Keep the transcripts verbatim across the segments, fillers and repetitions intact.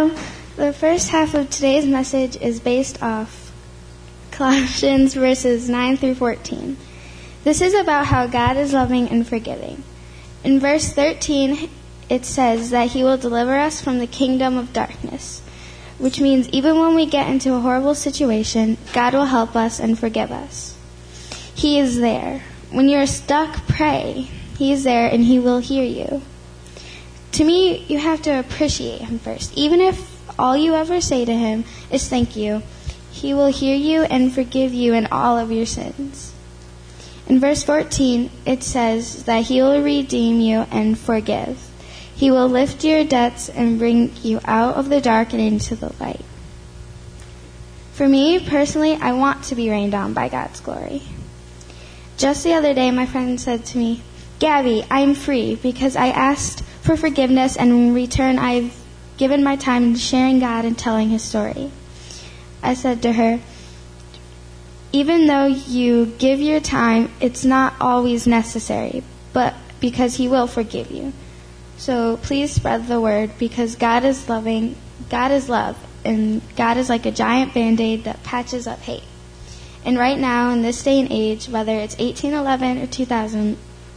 So the first half of today's message is based off Colossians verses nine through fourteen. This is about how God is loving and forgiving. In verse thirteen, it says that he will deliver us from the kingdom of darkness, which means even when we get into a horrible situation, God will help us and forgive us. He is there. When you're stuck, pray. He is there and he will hear you. To me, you have to appreciate him first. Even if all you ever say to him is thank you, he will hear you and forgive you in all of your sins. In verse fourteen, it says that he will redeem you and forgive. He will lift your debts and bring you out of the dark and into the light. For me, personally, I want to be rained on by God's glory. Just the other day, my friend said to me, Gabby, I'm free because I asked for forgiveness, and in return, I've given my time to sharing God and telling his story. I said to her, even though you give your time, it's not always necessary, but because he will forgive you. So please spread the word, because God is loving, God is love, and God is like a giant Band-Aid that patches up hate. And right now, in this day and age, whether it's eighteen eleven or two thousand,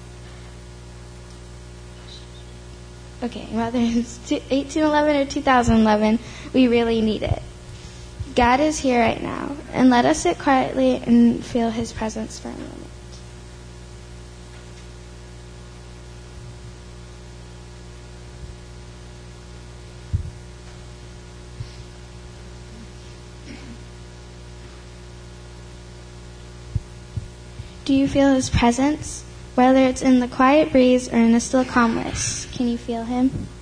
okay, whether it's eighteen eleven or two thousand eleven, we really need it. God is here right now, and let us sit quietly and feel his presence for a moment. Do you feel his presence? Whether it's in the quiet breeze or in a still calmness, can you feel him?